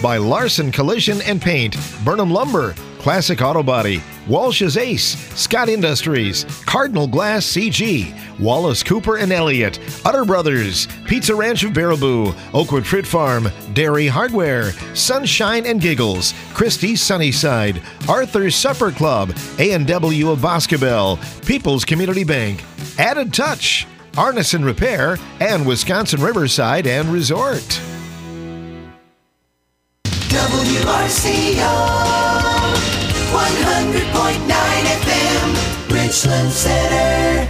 by Larson Collision and Paint, Burnham Lumber, Classic Auto Body, Walsh's Ace, Scott Industries, Cardinal Glass CG, Wallace Cooper and Elliott, Utter Brothers, Pizza Ranch of Baraboo, Oakwood Fruit Farm, Dairy Hardware, Sunshine and Giggles, Christie's Sunnyside, Arthur's Supper Club, A&W of Boscobel, People's Community Bank, Added Touch, Arneson Repair, and Wisconsin Riverside and Resort. WRCO 100.9 FM, Richland Center.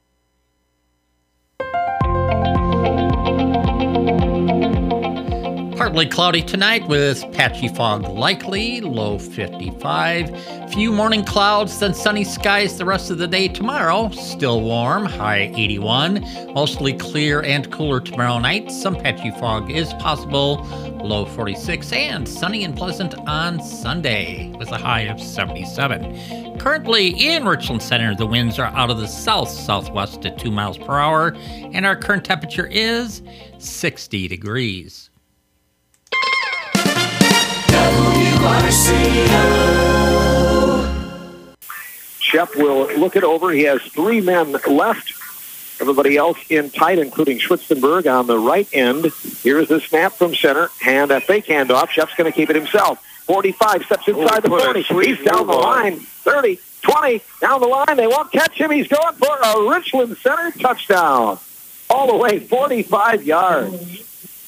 Partly cloudy tonight with patchy fog likely, low 55. Few morning clouds, then sunny skies the rest of the day tomorrow. Still warm, high 81. Mostly clear and cooler tomorrow night. Some patchy fog is possible, low 46. And sunny and pleasant on Sunday with a high of 77. Currently in Richland Center, the winds are out of the south-southwest at 2 miles per hour. And our current temperature is 60 degrees. Shep will look it over. He has 3 men left. Everybody else in tight, including Schwitzenberg on the right end. Here's the snap from center, and a fake handoff. Shep's going to keep it himself. 45, steps inside the 40. He's down the line. 30, 20, down the line. They won't catch him. He's going for a Richland Center touchdown. All the way 45 yards.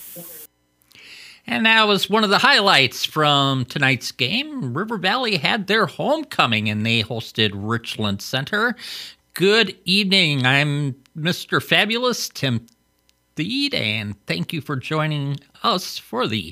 And that was one of the highlights from tonight's game. River Valley had their homecoming, and they hosted Richland Center. Good evening. I'm Mr. Fabulous, Tim Thede, and thank you for joining us for the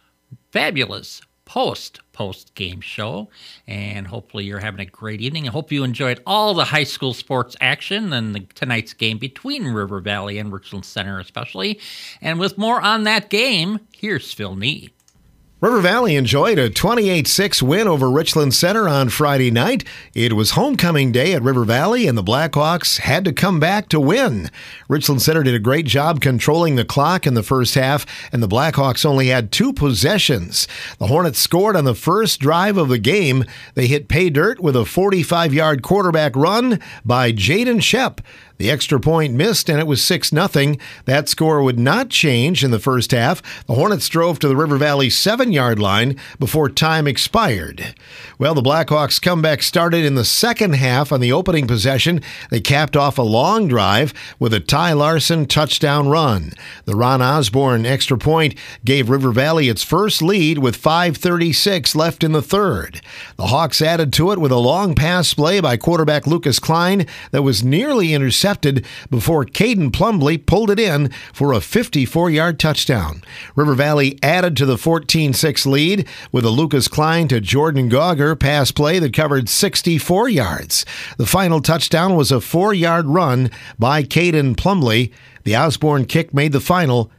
Fabulous post-game show. And hopefully you're having a great evening. I hope you enjoyed all the high school sports action and tonight's game between River Valley and Richland Center especially. And with more on that game, here's Phil Nee. River Valley enjoyed a 28-6 win over Richland Center on Friday night. It was homecoming day at River Valley, and the Blackhawks had to come back to win. Richland Center did a great job controlling the clock in the first half, and the Blackhawks only had 2 possessions. The Hornets scored on the first drive of the game. They hit pay dirt with a 45-yard quarterback run by Jaden Shep. The extra point missed, and it was 6-0. That score would not change in the first half. The Hornets drove to the River Valley 7-yard line before time expired. Well, the Blackhawks' comeback started in the second half on the opening possession. They capped off a long drive with a Ty Larson touchdown run. The Ron Osborne extra point gave River Valley its first lead with 5:36 left in the third. The Hawks added to it with a long pass play by quarterback Lucas Klein that was nearly intercepted before Caden Plumbley pulled it in for a 54-yard touchdown. River Valley added to the 14-6 lead with a Lucas Klein to Jordan Gauger pass play that covered 64 yards. The final touchdown was a 4-yard run by Caden Plumbley. The Osborne kick made the final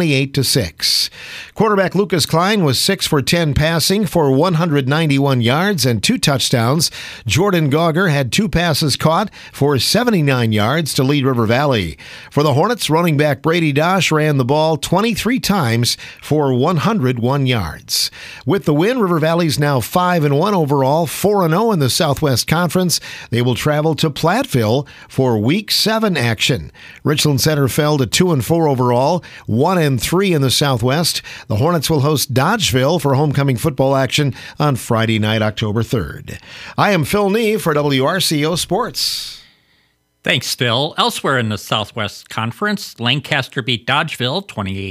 28-6. Quarterback Lucas Klein was 6 for 10 passing for 191 yards and 2 touchdowns. Jordan Gauger had 2 passes caught for 79 yards to lead River Valley. For the Hornets, running back Brady Dosh ran the ball 23 times for 101 yards. With the win, River Valley's now 5-1 overall, 4-0 in the Southwest Conference. They will travel to Platteville for Week 7 action. Richland Center fell to 2-4 overall, 1-3 in the Southwest. The Hornets will host Dodgeville for homecoming football action on Friday night, October 3rd. I am Phil Nee for WRCO Sports. Thanks, Phil. Elsewhere in the Southwest Conference, Lancaster beat Dodgeville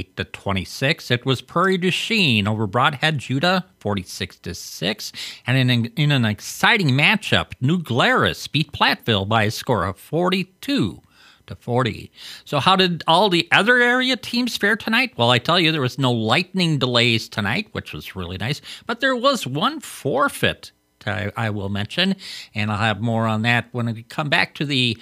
28-26. It was Prairie du Chien over Brodhead Judah 46-6. And in an exciting matchup, New Glarus beat Platteville by a score of 42-40. So how did all the other area teams fare tonight? Well, I tell you, there was no lightning delays tonight, which was really nice, but there was one forfeit I will mention, and I'll have more on that when we come back to the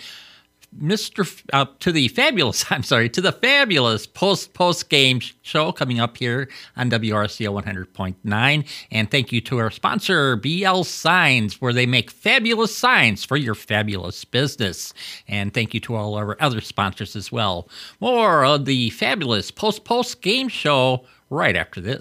fabulous post game show coming up here on WRCO 100.9. And thank you to our sponsor, BL Signs, where they make fabulous signs for your fabulous business. And thank you to all our other sponsors as well. More of the fabulous post game show right after this.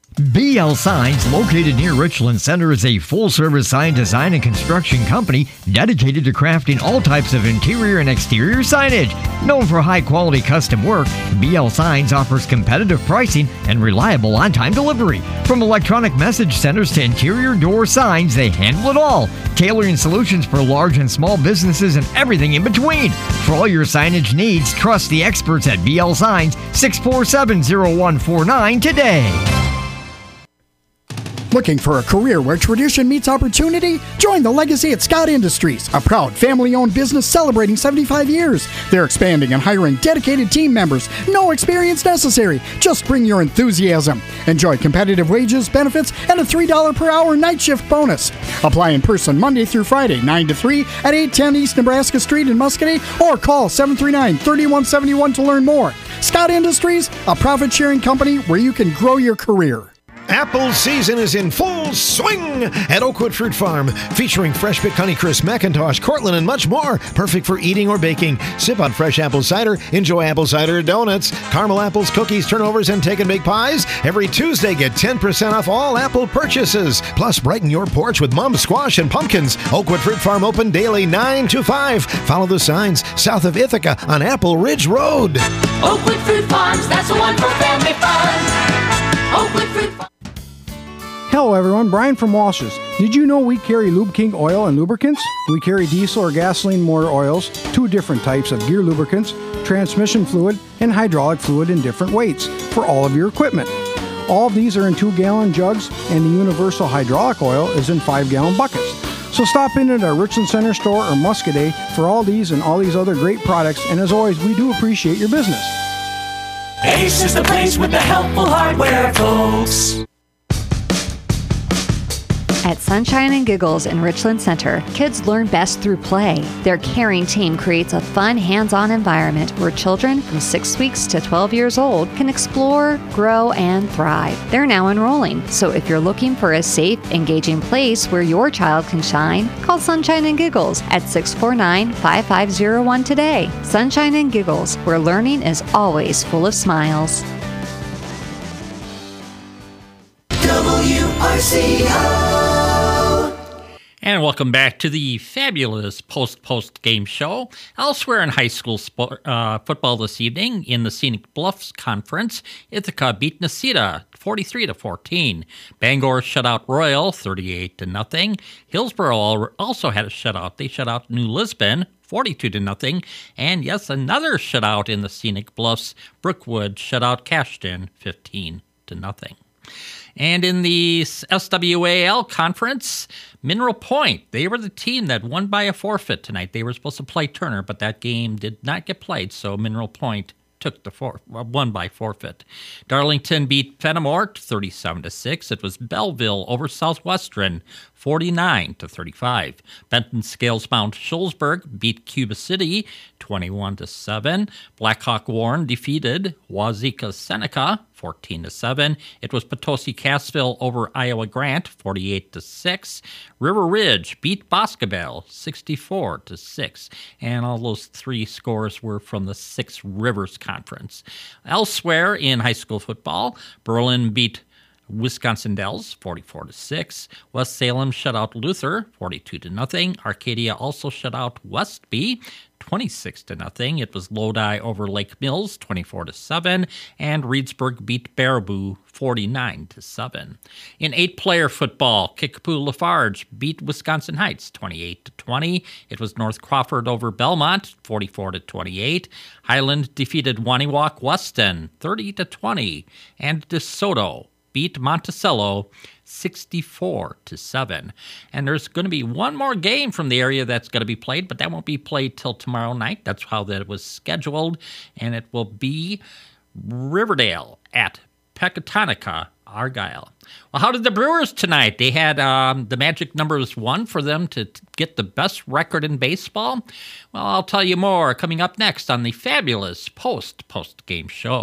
BL Signs, located near Richland Center, is a full-service sign design and construction company dedicated to crafting all types of interior and exterior signage. Known for high-quality custom work, BL Signs offers competitive pricing and reliable on-time delivery. From electronic message centers to interior door signs, they handle it all, tailoring solutions for large and small businesses and everything in between. For all your signage needs, trust the experts at BL Signs, 647-0149 today. Looking for a career where tradition meets opportunity? Join the Legacy at Scott Industries, a proud family-owned business celebrating 75 years. They're expanding and hiring dedicated team members. No experience necessary. Just bring your enthusiasm. Enjoy competitive wages, benefits, and a $3 per hour night shift bonus. Apply in person Monday through Friday, 9 to 3 at 810 East Nebraska Street in Muscatine, or call 739-3171 to learn more. Scott Industries, a profit-sharing company where you can grow your career. Apple season is in full swing at Oakwood Fruit Farm, featuring fresh pick Honeycrisp, McIntosh, Cortland, and much more. Perfect for eating or baking. Sip on fresh apple cider. Enjoy apple cider donuts, caramel apples, cookies, turnovers, and take and bake pies. Every Tuesday, get 10% off all apple purchases. Plus, brighten your porch with mum squash and pumpkins. Oakwood Fruit Farm open daily 9 to 5. Follow the signs south of Ithaca on Apple Ridge Road. Oakwood Fruit Farms, that's the one for family fun. Oakwood Fruit Farms. Hello everyone, Brian from Walsh's. Did you know we carry Lube King oil and lubricants? We carry diesel or gasoline motor oils, 2 different types of gear lubricants, transmission fluid, and hydraulic fluid in different weights for all of your equipment. All of these are in 2-gallon jugs, and the universal hydraulic oil is in 5-gallon buckets. So stop in at our Richland Center store or Muscadet for all these and all these other great products, and as always, we do appreciate your business. Ace is the place with the helpful hardware, folks. At Sunshine and Giggles in Richland Center, kids learn best through play. Their caring team creates a fun, hands-on environment where children from 6 weeks to 12 years old can explore, grow, and thrive. They're now enrolling, so if you're looking for a safe, engaging place where your child can shine, call Sunshine and Giggles at 649-5501 today. Sunshine and Giggles, where learning is always full of smiles. WRCO. And welcome back to the fabulous post game show. Elsewhere in high school football this evening, in the Scenic Bluffs Conference, Ithaca beat Necedah 43-14. Bangor shut out Royal 38-0. Hillsboro also had a shutout. They shut out New Lisbon 42-0. And yes, another shutout in the Scenic Bluffs. Brookwood shut out Cashton 15-0. And in the SWAL conference, Mineral Point, they were the team that won by a forfeit tonight. They were supposed to play Turner, but that game did not get played, so Mineral Point took the won by forfeit. Darlington beat Fenimore 37-6. It was Belleville over Southwestern 49-35. Benton Scales Mount Shullsburg beat Cuba City 21-7. Blackhawk Warren defeated Wazeeka Seneca 14-7. It was Potosi Cassville over Iowa Grant 48-6. River Ridge beat Boscobel 64-6. And all those 3 scores were from the Six Rivers Conference. Elsewhere in high school football, Berlin beat Wisconsin Dells 44-6. West Salem shut out Luther 42-0. Arcadia also shut out Westby 26-0. It was Lodi over Lake Mills 24-7, and Reedsburg beat Baraboo 49-7. In 8-player football, Kickapoo Lafarge beat Wisconsin Heights 28-20. It was North Crawford over Belmont 44-28. Highland defeated Waniwak Weston 30-20, and DeSoto beat Monticello 64-7. And there's going to be one more game from the area that's going to be played, but that won't be played till tomorrow night. That's how that was scheduled. And it will be Riverdale at Pecatonica, Argyle. Well, how did the Brewers tonight? They had the magic numbers 1 for them to get the best record in baseball. Well, I'll tell you more coming up next on the fabulous post-game show.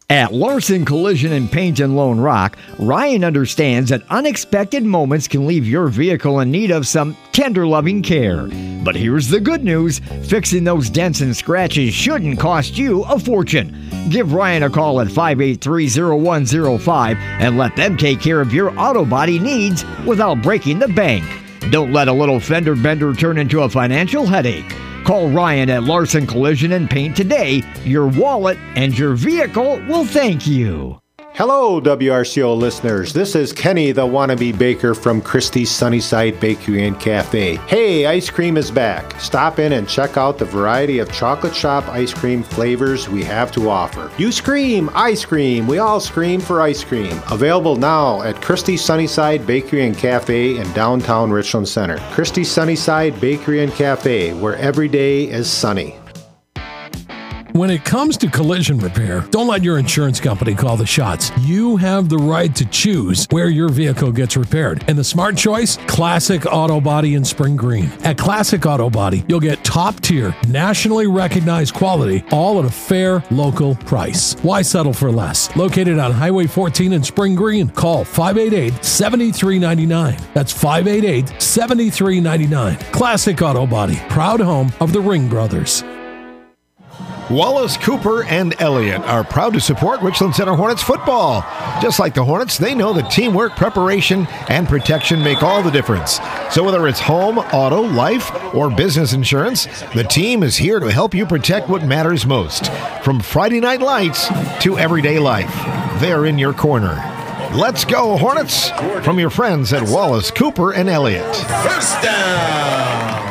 At Larson Collision and Paint in Lone Rock, Ryan understands that unexpected moments can leave your vehicle in need of some tender loving care. But here's the good news, fixing those dents and scratches shouldn't cost you a fortune. Give Ryan a call at 583-0105 and let them take care of your auto body needs without breaking the bank. Don't let a little fender bender turn into a financial headache. Call Ryan at Larson Collision and Paint today. Your wallet and your vehicle will thank you. Hello, WRCO listeners. This is Kenny, the wannabe baker from Christie's Sunnyside Bakery and Cafe. Hey, ice cream is back. Stop in and check out the variety of chocolate shop ice cream flavors we have to offer. You scream, ice cream. We all scream for ice cream. Available now at Christie's Sunnyside Bakery and Cafe in downtown Richland Center. Christie's Sunnyside Bakery and Cafe, where every day is sunny. When it comes to collision repair, don't let your insurance company call the shots. You have the right to choose where your vehicle gets repaired. And the smart choice? Classic Auto Body in Spring Green. At Classic Auto Body, you'll get top-tier, nationally recognized quality, all at a fair, local price. Why settle for less? Located on Highway 14 in Spring Green. Call 588-7399. That's 588-7399. Classic Auto Body, proud home of the Ring Brothers. Wallace, Cooper, and Elliott are proud to support Richland Center Hornets football. Just like the Hornets, they know that teamwork, preparation, and protection make all the difference. So whether it's home, auto, life, or business insurance, the team is here to help you protect what matters most. From Friday night lights to everyday life, they're in your corner. Let's go, Hornets! From your friends at Wallace, Cooper, and Elliott. First down!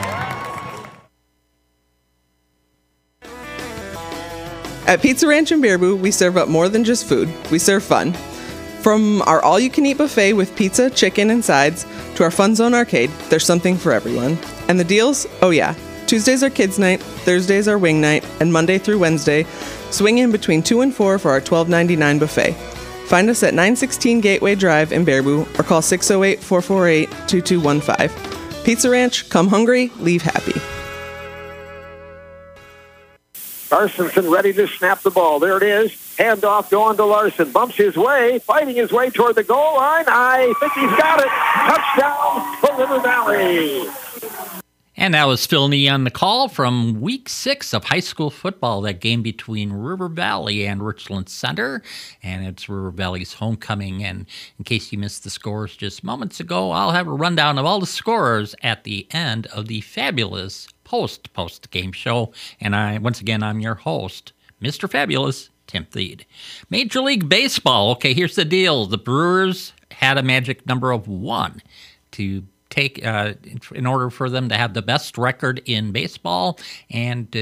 At Pizza Ranch in Baraboo, we serve up more than just food. We serve fun. From our all-you-can-eat buffet with pizza, chicken, and sides, to our Fun Zone arcade, there's something for everyone. And the deals? Oh yeah. Tuesdays are kids' night, Thursdays are wing night, and Monday through Wednesday, swing in between 2 and 4 for our $12.99 buffet. Find us at 916 Gateway Drive in Baraboo or call 608-448-2215. Pizza Ranch, come hungry, leave happy. Larsonson ready to snap the ball. There it is. Handoff going to Larson. Bumps his way, fighting his way toward the goal line. I think he's got it. Touchdown for River Valley. And that was Phil Nee on the call from Week 6 of high school football, that game between River Valley and Richland Center. And it's River Valley's homecoming. And in case you missed the scores just moments ago, I'll have a rundown of all the scorers at the end of the fabulous post-game show. And I'm your host, Mr. Fabulous, Tim Thede. Major League Baseball. Okay, here's the deal. The Brewers had a magic number of 1 to take in order for them to have the best record in baseball and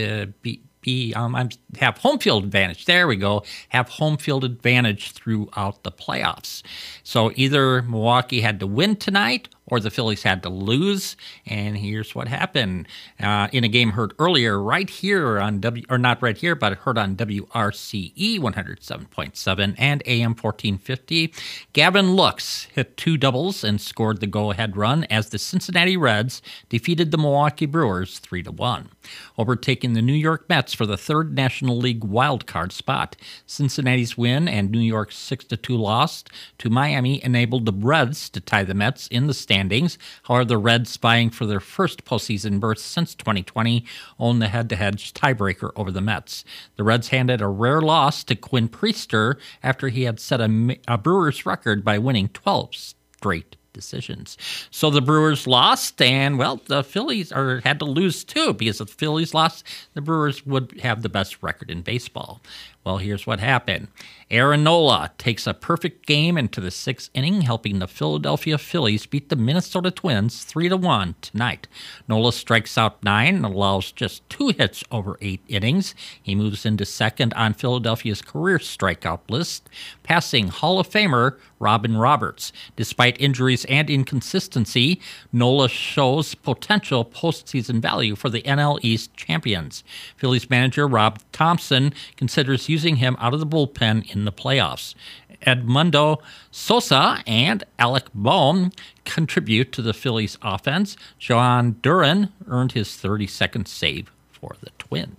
have home field advantage. There we go. Have home field advantage throughout the playoffs. So either Milwaukee had to win tonight or the Phillies had to lose. And here's what happened. In a game heard earlier right here on not right here, but heard on WRCE 107.7 and AM 1450, Gavin Lux hit 2 doubles and scored the go-ahead run as the Cincinnati Reds defeated the Milwaukee Brewers 3-1. Overtaking the New York Mets for the 3rd National League wildcard spot. Cincinnati's win and New York's 6-2 loss to Miami enabled the Reds to tie the Mets in the standings. However, the Reds, vying for their first postseason berth since 2020, own the head-to-head tiebreaker over the Mets. The Reds handed a rare loss to Quinn Priester after he had set a Brewers record by winning 12 straight decisions. So the Brewers lost, and, well, the Phillies had to lose too, because if the Phillies lost, the Brewers would have the best record in baseball. Well, here's what happened. Aaron Nola takes a perfect game into the 6th inning, helping the Philadelphia Phillies beat the Minnesota Twins 3-1 tonight. Nola strikes out 9 and allows just 2 hits over 8 innings. He moves into 2nd on Philadelphia's career strikeout list, passing Hall of Famer Robin Roberts. Despite injuries and inconsistency, Nola shows potential postseason value for the NL East champions. Phillies manager Rob Thompson considers using him out of the bullpen in the playoffs. Edmundo Sosa and Alec Bohm contribute to the Phillies offense. John Duran earned his 32nd save for the Twins.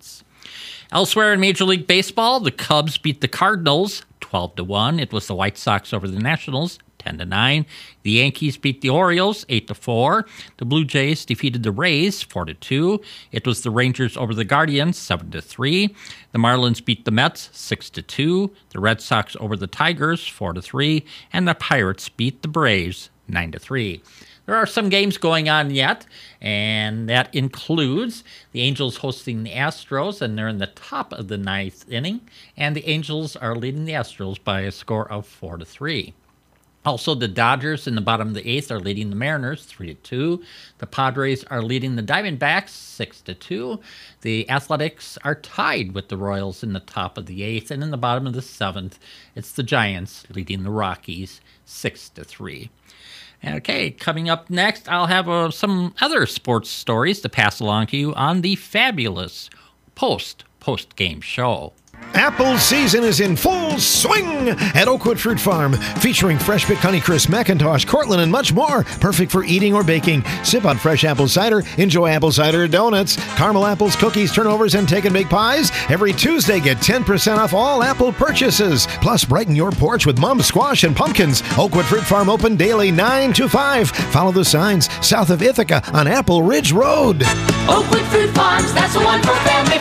Elsewhere in Major League Baseball, the Cubs beat the Cardinals 12-1. It was the White Sox over the Nationals 10-9. The Yankees beat the Orioles 8-4. The Blue Jays defeated the Rays 4-2. It was the Rangers over the Guardians 7-3. The Marlins beat the Mets 6-2. The Red Sox over the Tigers 4-3, and the Pirates beat the Braves 9-3. There are some games going on yet, and that includes the Angels hosting the Astros, and they're in the top of the ninth inning, and the Angels are leading the Astros by a score of 4-3. Also, the Dodgers in the bottom of the eighth are leading the Mariners 3-2. The Padres are leading the Diamondbacks 6-2. The Athletics are tied with the Royals in the top of the eighth, and in the bottom of the seventh, it's the Giants leading the Rockies 6-3. Okay, coming up next, I'll have some other sports stories to pass along to you on the fabulous post-game show. Apple season is in full swing at Oakwood Fruit Farm, featuring fresh picked Honeycrisp, Macintosh, Cortland, and much more. Perfect for eating or baking. Sip on fresh apple cider. Enjoy apple cider donuts, caramel apples, cookies, turnovers, and take and bake pies. Every Tuesday, get 10% off all Apple purchases. Plus, brighten your porch with mum squash and pumpkins. Oakwood Fruit Farm open daily 9 to 5. Follow the signs south of Ithaca on Apple Ridge Road. Oakwood Fruit Farms, that's the one for family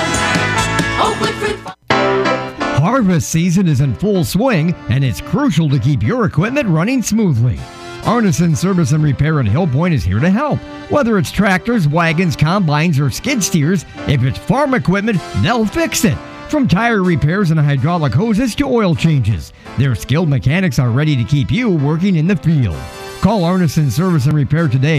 fun. Oakwood Fruit Farms. Harvest season is in full swing, and it's crucial to keep your equipment running smoothly. Arneson Service and Repair in Hill Point is here to help. Whether it's tractors, wagons, combines, or skid steers, if it's farm equipment, they'll fix it. From tire repairs and hydraulic hoses to oil changes, their skilled mechanics are ready to keep you working in the field. Call Arneson Service and Repair today,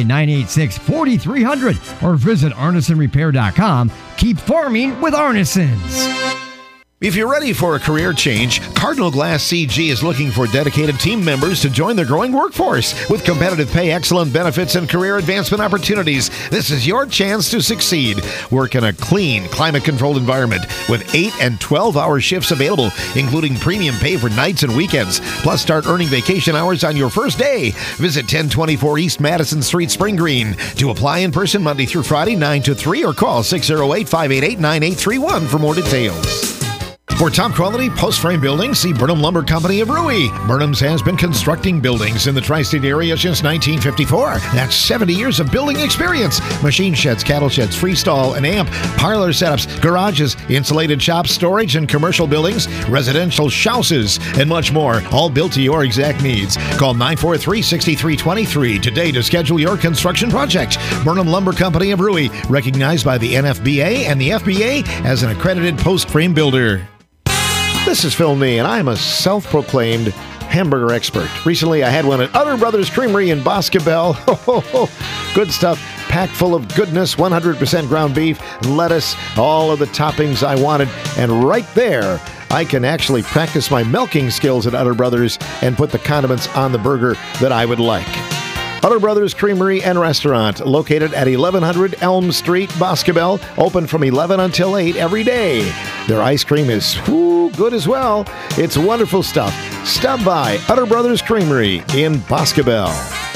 986-4300, or visit arnesonrepair.com. Keep farming with Arnesons. If you're ready for a career change, Cardinal Glass CG is looking for dedicated team members to join their growing workforce. With competitive pay, excellent benefits, and career advancement opportunities, this is your chance to succeed. Work in a clean, climate-controlled environment with 8 and 12-hour shifts available, including premium pay for nights and weekends. Plus, start earning vacation hours on your first day. Visit 1024 East Madison Street, Spring Green. To apply in person Monday through Friday, 9 to 3, or call 608-588-9831 for more details. For top quality post-frame buildings, see Burnham Lumber Company of Rui. Burnham's has been constructing buildings in the tri-state area since 1954. That's 70 years of building experience. Machine sheds, cattle sheds, freestall and amp, parlor setups, garages, insulated shops, storage and commercial buildings, residential houses, and much more, all built to your exact needs. Call 943-6323 today to schedule your construction project. Burnham Lumber Company of Rui, recognized by the NFBA and the FBA as an accredited post-frame builder. This is Phil Nee, and I'm a self-proclaimed hamburger expert. Recently, I had one at Utter Brothers Creamery in Boscobel. Good stuff, packed full of goodness, 100% ground beef, lettuce, all of the toppings I wanted. And right there, I can actually practice my milking skills at Utter Brothers and put the condiments on the burger that I would like. Utter Brothers Creamery and Restaurant, located at 1100 Elm Street, Boscobel, open from 11 until 8 every day. Their ice cream is good as well. It's wonderful stuff. Stop by Utter Brothers Creamery in Boscobel.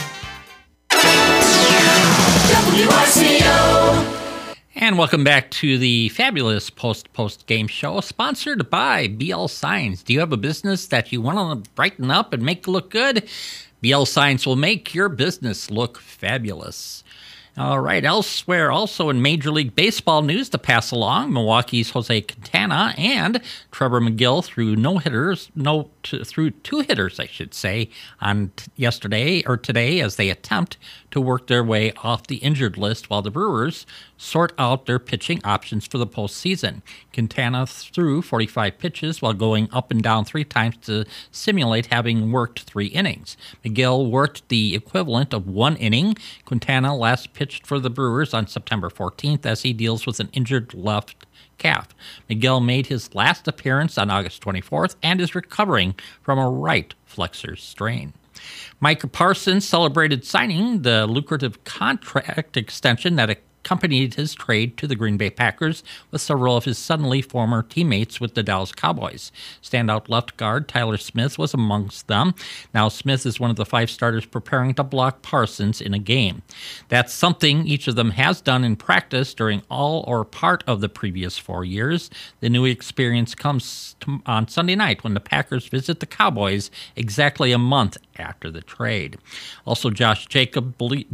WRCO. And welcome back to the fabulous post game show, sponsored by BL Signs. Do you have a business that you want to brighten up and make look good? BL Signs will make your business look fabulous. All right, elsewhere, also in Major League Baseball news to pass along, Milwaukee's Jose Quintana and Trevor McGill threw through two hitters, I should say, on yesterday or today as they attempt to work their way off the injured list while the Brewers sort out their pitching options for the postseason. Quintana threw 45 pitches while going up and down 3 times to simulate having worked 3 innings. McGill worked the equivalent of 1 inning. Quintana last pitched for the Brewers on September 14th as he deals with an injured left calf. McGill made his last appearance on August 24th and is recovering from a right flexor strain. Micah Parsons celebrated signing the lucrative contract extension that accompanied his trade to the Green Bay Packers with several of his suddenly former teammates with the Dallas Cowboys. Standout left guard Tyler Smith was amongst them. Now Smith is one of the 5 starters preparing to block Parsons in a game. That's something each of them has done in practice during all or part of the previous 4 years. The new experience comes on Sunday night when the Packers visit the Cowboys exactly a month after the trade. Also, Josh Jacobs,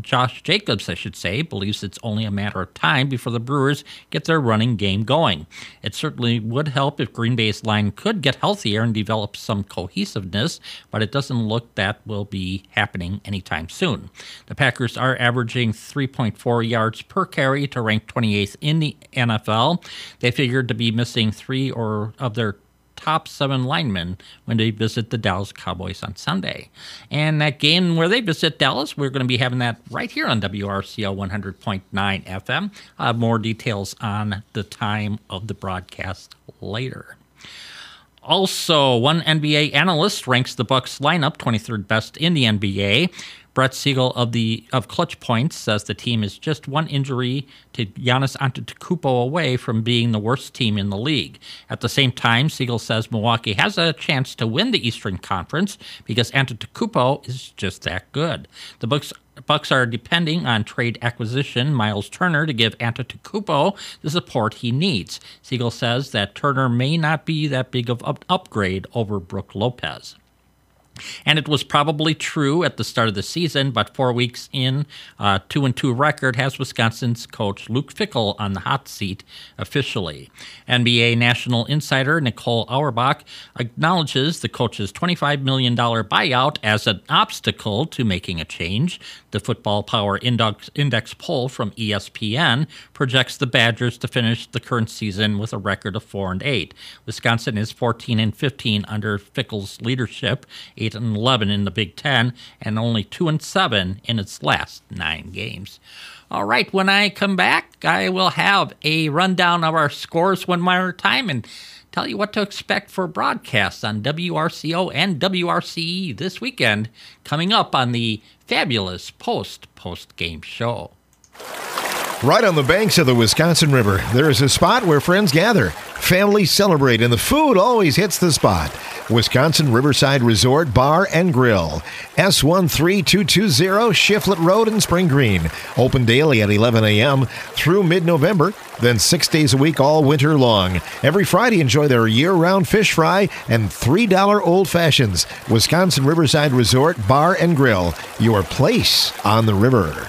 believes it's only a matter of time before the Brewers get their running game going. It certainly would help if Green Bay's line could get healthier and develop some cohesiveness, but it doesn't look that will be happening anytime soon. The Packers are averaging 3.4 yards per carry to rank 28th in the NFL. They figured to be missing 3 of their top 7 linemen when they visit the Dallas Cowboys on Sunday. And that game where they visit Dallas, we're going to be having that right here on WRCO 100.9 FM. I'll have more details on the time of the broadcast later. Also, one NBA analyst ranks the Bucks lineup 23rd best in the NBA. Brett Siegel of Clutch Points says the team is just one injury to Giannis Antetokounmpo away from being the worst team in the league. At the same time, Siegel says Milwaukee has a chance to win the Eastern Conference because Antetokounmpo is just that good. The Bucks are depending on trade acquisition Miles Turner to give Antetokounmpo the support he needs. Siegel says that Turner may not be that big of an upgrade over Brook Lopez. And it was probably true at the start of the season, but 4 weeks in, 2-2 record has Wisconsin's coach Luke Fickell on the hot seat officially. NBA National Insider Nicole Auerbach acknowledges the coach's $25 million buyout as an obstacle to making a change. The Football Power Index poll from ESPN projects the Badgers to finish the current season with a record of 4-8. Wisconsin is 14-15 under Fickell's leadership, 8-11 in the Big Ten, and only 2-7 in its last 9 games. All right, when I come back, I will have a rundown of our scores one more time and tell you what to expect for broadcasts on WRCO and WRCE this weekend, coming up on the fabulous post-game show. Right on the banks of the Wisconsin River, there is a spot where friends gather, families celebrate, and the food always hits the spot. Wisconsin Riverside Resort Bar and Grill, S13220 Shiflett Road in Spring Green. Open daily at 11 a.m. through mid-November, then 6 days a week all winter long. Every Friday, enjoy their year-round fish fry and $3 old fashions. Wisconsin Riverside Resort Bar and Grill, your place on the river.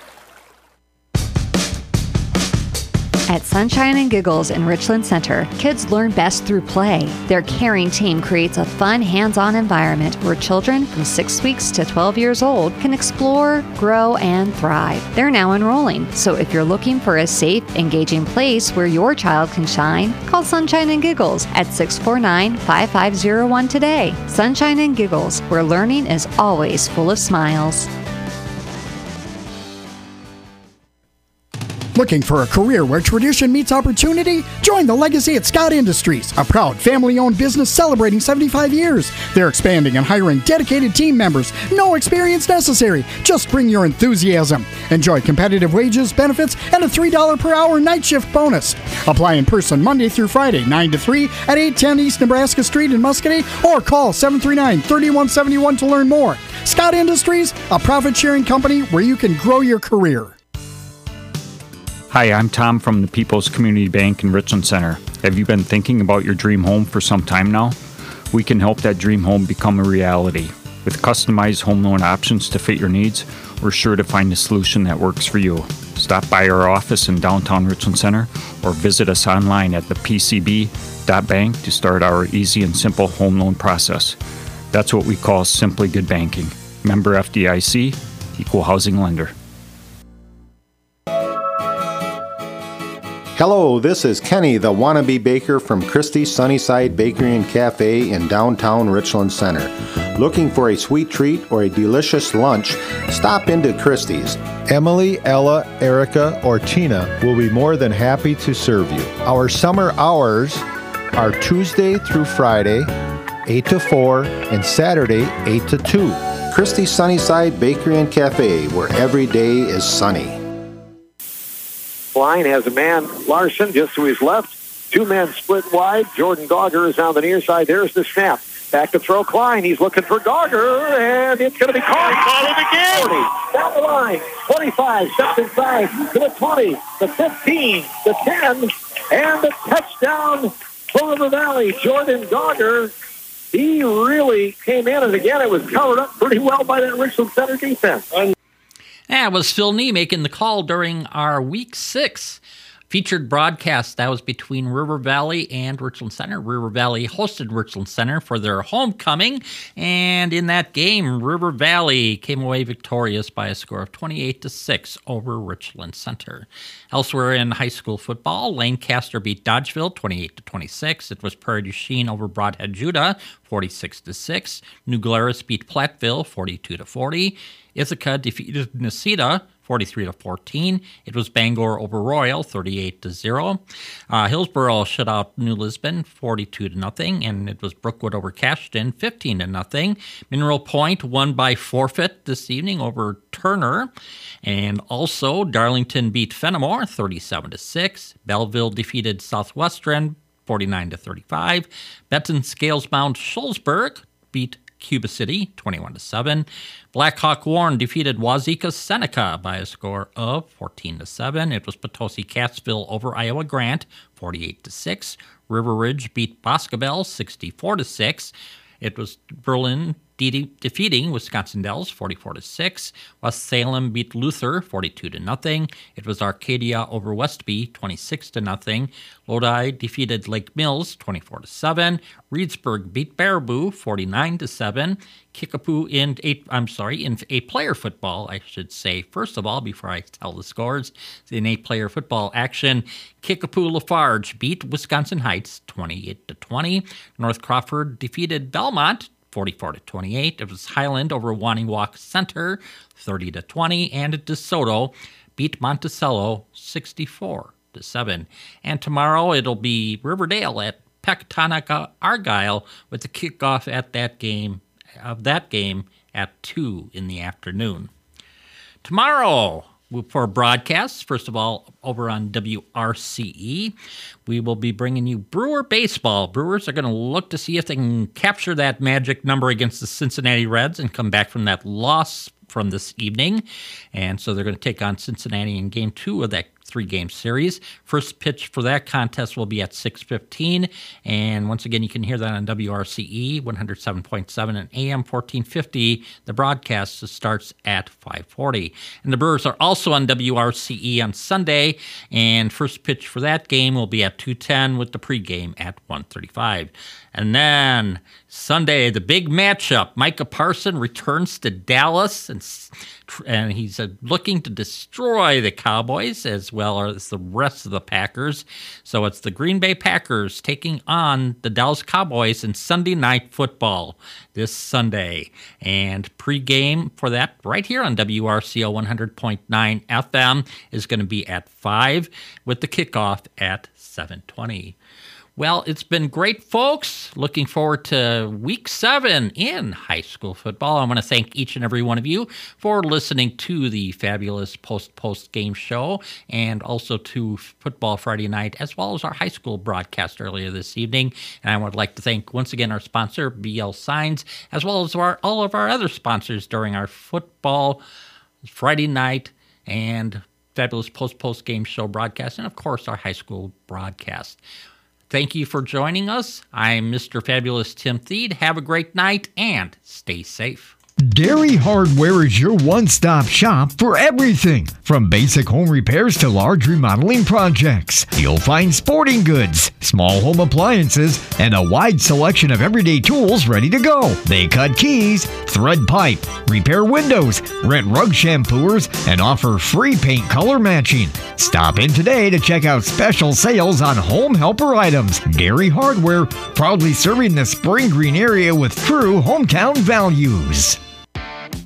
At Sunshine and Giggles in Richland Center, kids learn best through play. Their caring team creates a fun, hands-on environment where children from 6 weeks to 12 years old can explore, grow, and thrive. They're now enrolling, so if you're looking for a safe, engaging place where your child can shine, call Sunshine and Giggles at 649-5501 today. Sunshine and Giggles, where learning is always full of smiles. Looking for a career where tradition meets opportunity? Join the Legacy at Scott Industries, a proud family-owned business celebrating 75 years. They're expanding and hiring dedicated team members. No experience necessary. Just bring your enthusiasm. Enjoy competitive wages, benefits, and a $3 per hour night shift bonus. Apply in person Monday through Friday, 9 to 3 at 810 East Nebraska Street in Muscatine, or call 739-3171 to learn more. Scott Industries, a profit-sharing company where you can grow your career. Hi, I'm Tom from the People's Community Bank in Richland Center. Have you been thinking about your dream home for some time now? We can help that dream home become a reality. With customized home loan options to fit your needs, we're sure to find a solution that works for you. Stop by our office in downtown Richland Center or visit us online at thepcb.bank to start our easy and simple home loan process. That's what we call Simply Good Banking. Member FDIC, Equal Housing Lender. Hello, this is Kenny, the wannabe baker from Christie's Sunnyside Bakery and Cafe in downtown Richland Center. Looking for a sweet treat or a delicious lunch? Stop into Christie's. Emily, Ella, Erica, or Tina will be more than happy to serve you. Our summer hours are Tuesday through Friday, 8 to 4, and Saturday, 8 to 2. Christie's Sunnyside Bakery and Cafe, where every day is sunny. Klein has a man, Larson, just to his left. Two men split wide. Jordan Gauger is on the near side. There's the snap. Back to throw Klein. He's looking for Gauger, and it's going to be caught. Call it again. 40, down the line. 25, steps inside to the 20, the 15, the 10, and the touchdown for River Valley. Jordan Gauger, he really came in, and again, it was covered up pretty well by that Richland Center defense. That was Phil Nee making the call during our Week 6 featured broadcast. That was between River Valley and Richland Center. River Valley hosted Richland Center for their homecoming, and in that game, River Valley came away victorious by a score of 28-6 over Richland Center. Elsewhere in high school football, Lancaster beat Dodgeville 28-26. It was Prairie du Chien over Broadhead Judah 46-6. New Glarus beat Platteville 42-40. Ithaca defeated Necedah 43-14. It was Bangor over Royal 38-0. Hillsboro shut out New Lisbon 42-0, and it was Brookwood over Cashton 15-0. Mineral Point won by forfeit this evening over Turner, and also Darlington beat Fenimore 37-6. Belleville defeated Southwestern 49-35. Benton Scalesbound Shullsburg beat Cuba City 21-7. Blackhawk Warren defeated Wazeeka Seneca by a score of 14-7. It was Potosi Catsville over Iowa Grant 48-6. River Ridge beat Boscobel 64-6. It was Berlin defeating Wisconsin Dells 44-6. West Salem beat Luther 42-0. It was Arcadia over Westby 26-0. Lodi defeated Lake Mills 24-7. Reedsburg beat Baraboo 49-7. Kickapoo in eight-player football, I should say. First of all, before I tell the scores, in eight-player football action, Kickapoo Lafarge beat Wisconsin Heights 28-20. North Crawford defeated Belmont 44-28. It was Highland over Waniwak Center 30-20, and DeSoto beat Monticello 64-7. And tomorrow it'll be Riverdale at Pecatonica Argyle with the kickoff at that game at 2 in the afternoon. Tomorrow, for broadcasts, first of all, over on WRCE, we will be bringing you Brewer baseball. Brewers are going to look to see if they can capture that magic number against the Cincinnati Reds and come back from that loss from this evening. And so they're going to take on Cincinnati in Game 2 of that 3-game series. First pitch for that contest will be at 6:15, and once again, you can hear that on WRCE 107.7 and AM 1450. The broadcast starts at 5:40. And the Brewers are also on WRCE on Sunday, and first pitch for that game will be at 2:10 with the pregame at 1:35. And then Sunday, the big matchup. Micah Parson returns to Dallas, and he's looking to destroy the Cowboys as well as the rest of the Packers. So it's the Green Bay Packers taking on the Dallas Cowboys in Sunday Night Football this Sunday. And pregame for that right here on WRCO 100.9 FM is going to be at 5 with the kickoff at 7:20. Well, it's been great, folks. Looking forward to Week 7 in high school football. I want to thank each and every one of you for listening to the fabulous post-game show and also to Football Friday Night, as well as our high school broadcast earlier this evening. And I would like to thank, once again, our sponsor, BL Signs, as well as all of our other sponsors during our Football Friday Night and fabulous post-game show broadcast, and, of course, our high school broadcast. Thank you for joining us. I'm Mr. Fabulous Tim Thede. Have a great night and stay safe. Dairy Hardware is your one-stop shop for everything, from basic home repairs to large remodeling projects. You'll find sporting goods, small home appliances, and a wide selection of everyday tools ready to go. They cut keys, thread pipe, repair windows, rent rug shampooers, and offer free paint color matching. Stop in today to check out special sales on home helper items. Dairy Hardware, proudly serving the Spring Green area with true hometown values.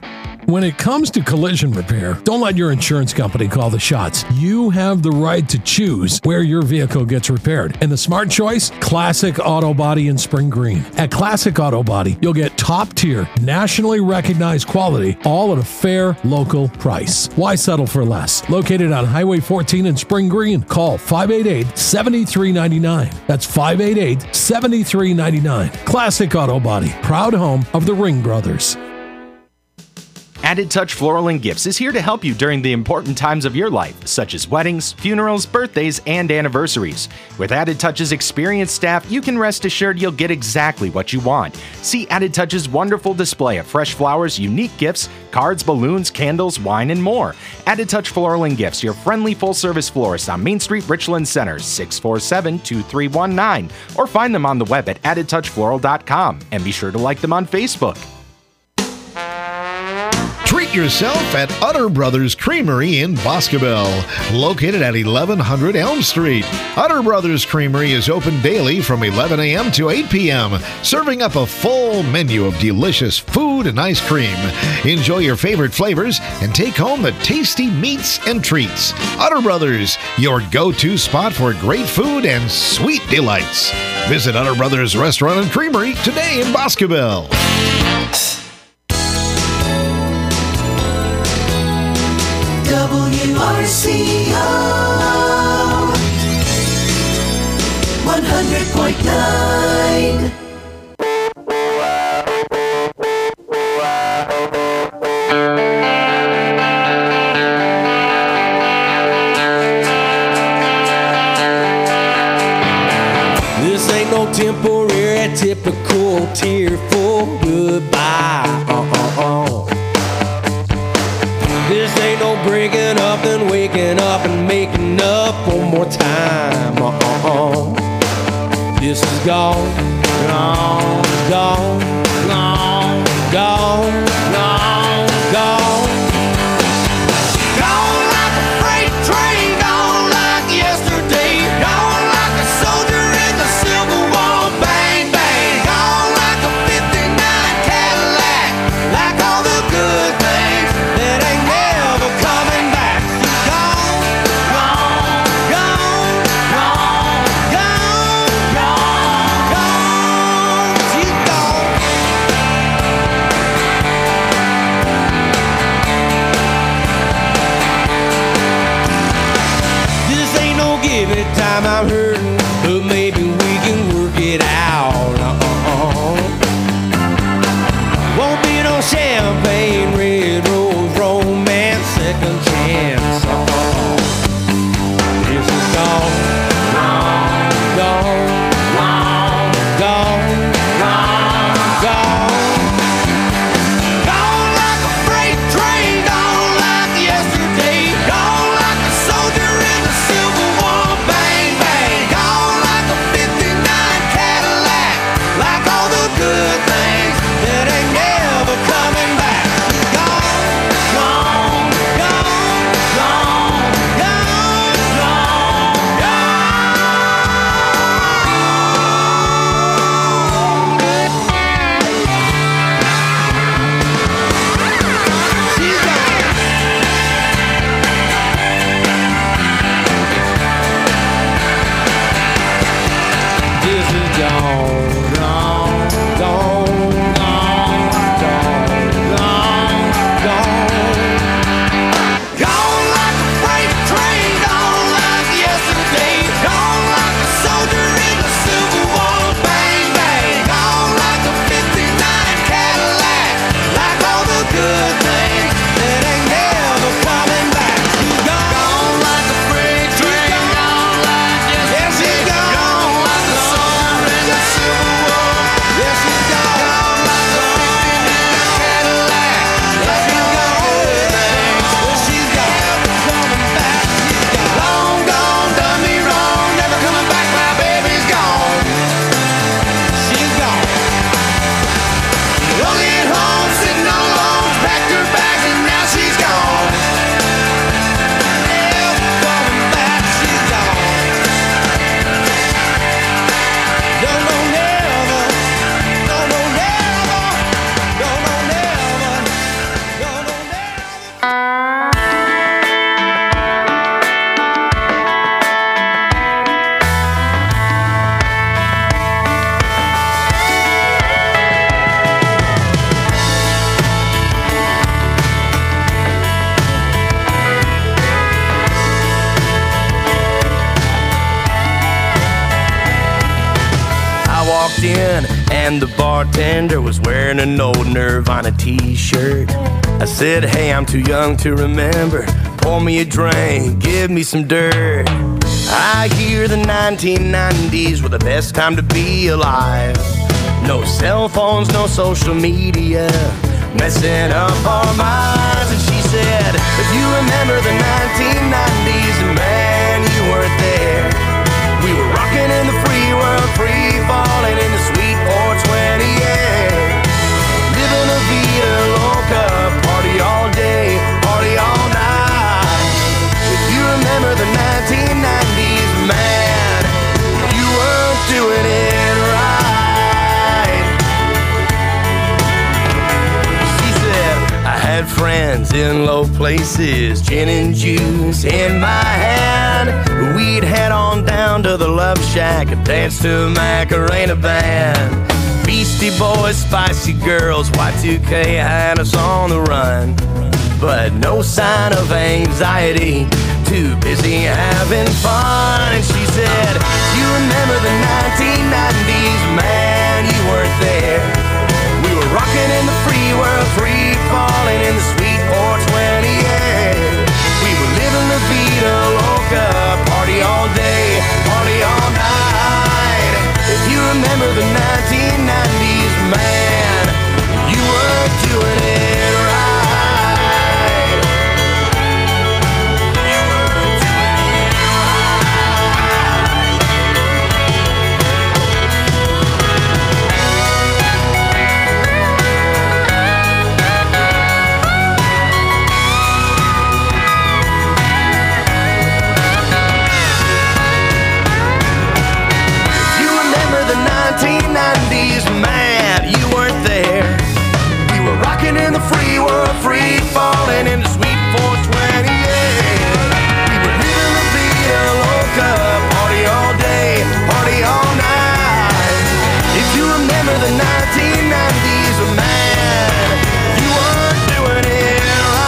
When it comes to collision repair, don't let your insurance company call the shots. You have the right to choose where your vehicle gets repaired. And the smart choice? Classic Auto Body in Spring Green. At Classic Auto Body, you'll get top-tier, nationally recognized quality, all at a fair local price. Why settle for less? Located on Highway 14 in Spring Green. Call 588-7399. That's 588-7399. Classic Auto Body, proud home of the Ring Brothers. Added Touch Floral and Gifts is here to help you during the important times of your life, such as weddings, funerals, birthdays, and anniversaries. With Added Touch's experienced staff, you can rest assured you'll get exactly what you want. See Added Touch's wonderful display of fresh flowers, unique gifts, cards, balloons, candles, wine, and more. Added Touch Floral and Gifts, your friendly full-service florist on Main Street, Richland Center, 647-2319. Or find them on the web at addedtouchfloral.com. And be sure to like them on Facebook. Treat yourself at Utter Brothers Creamery in Boscobel, located at 1100 Elm Street. Utter Brothers Creamery is open daily from 11 a.m. to 8 p.m., serving up a full menu of delicious food and ice cream. Enjoy your favorite flavors and take home the tasty meats and treats. Utter Brothers, your go-to spot for great food and sweet delights. Visit Utter Brothers Restaurant and Creamery today in Boscobel. WRCO 100.9. This ain't no temporary, typical tearful goodbye. This ain't no breaking up and waking up and making up one more time. This is gone, gone, gone, gone, gone, gone, gone. Gone like a freight train, gone like yesterday, gone like a soldier in the Civil War, bang, bang. Gone like a 59 Cadillac, like all the good things that ain't never coming back. Gone, gone, gone, gone, gone, gone, gone. You gone. This ain't no give it time, I'm hurting, but maybe we can work it out. Won't be no champagne, red rose, romance, second chance. This is gone, gone, gone, gone, gone, gone, gone. Gone like a freight train, gone like yesterday, gone like a soldier in the Civil War, bang, bang. and the bartender was wearing an old Nirvana t-shirt. I said, hey, I'm too young to remember. Pour me a drink, give me some dirt. I hear the 1990s were the best time to be alive. No cell phones, no social media, messing up our minds. And she said, if you remember the 1990s, and man, you weren't there. We were rocking in the free world, free falling in the sweet 420 air. Living a vida loca, party all day, party all night. If you remember the 1990s, man, you weren't doing it right. She said, I had friends in low places, gin and juice in my hand. We'd head on down to the Love Shack and dance to Macarena Band. Beastie Boys, Spicy Girls, Y2K had us on the run. But no sign of anxiety, too busy having fun. And she said, you remember the 1990s, man, you weren't there. We were rocking in the free world, free falling in the sweet 420 air. We were living la vida loca, party all day, party all night. If you remember the 1990s, man, you weren't doing it right. Man, you weren't there. We were rocking in the free world, free falling in the sweet 420 air. We were living la vida loca, party all day, party all night. If you remember the 1990s, man, you weren't doing it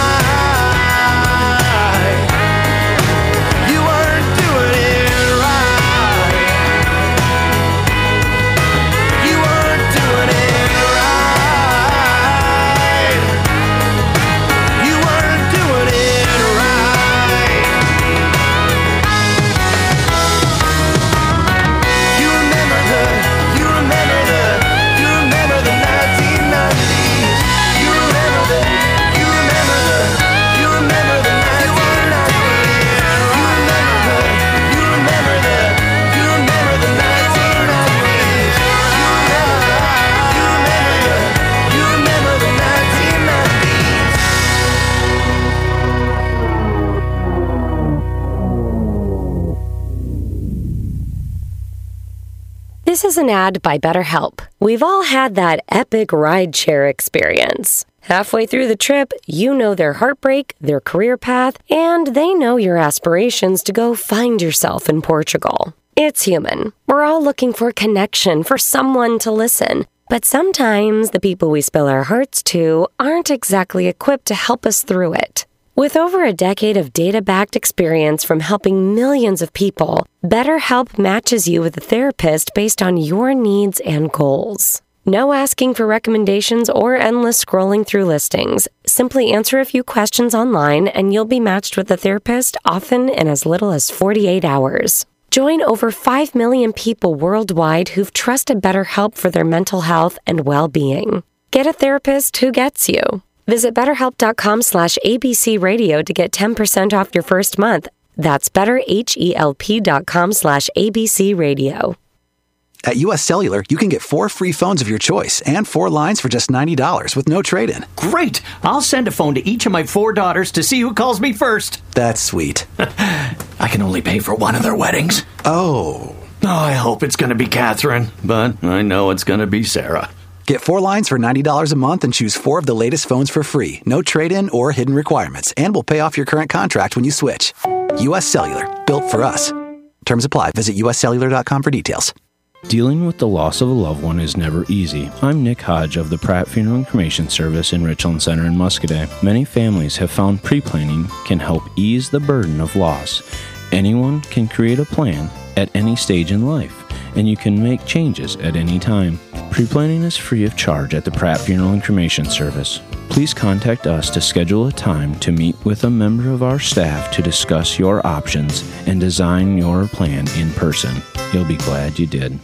right. You weren't doing it right. You weren't doing it right. You weren't doing it right. You remember the 1990s. You remember the 1990s. You remember the 1990s. You remember the 1990s. This is an ad by BetterHelp. We've all had that epic rideshare experience. Halfway through the trip, you know their heartbreak, their career path, and they know your aspirations to go find yourself in Portugal. It's human. We're all looking for connection, for someone to listen. But sometimes the people we spill our hearts to aren't exactly equipped to help us through it. With over a decade of data-backed experience from helping millions of people, BetterHelp matches you with a therapist based on your needs and goals. No asking for recommendations or endless scrolling through listings. Simply answer a few questions online and you'll be matched with a therapist, often in as little as 48 hours. Join over 5 million people worldwide who've trusted BetterHelp for their mental health and well-being. Get a therapist who gets you. Visit BetterHelp.com/ABCRadio to get 10% off your first month. That's BetterHelp.com/ABCRadio. At U.S. Cellular, you can get 4 free phones of your choice and 4 lines for just $90 with no trade-in. Great! I'll send a phone to each of my 4 daughters to see who calls me first. That's sweet. I can only pay for one of their weddings. Oh, I hope it's going to be Catherine, but I know it's going to be Sarah. Get 4 lines for $90 a month and choose 4 of the latest phones for free. No trade-in or hidden requirements. And we'll pay off your current contract when you switch. U.S. Cellular. Built for us. Terms apply. Visit uscellular.com for details. Dealing with the loss of a loved one is never easy. I'm Nick Hodge of the Pratt Funeral and Cremation Service in Richland Center in Muscoda. Many families have found pre-planning can help ease the burden of loss. Anyone can create a plan at any stage in life, and you can make changes at any time. Pre-planning is free of charge at the Pratt Funeral and Cremation Service. Please contact us to schedule a time to meet with a member of our staff to discuss your options and design your plan in person. You'll be glad you did.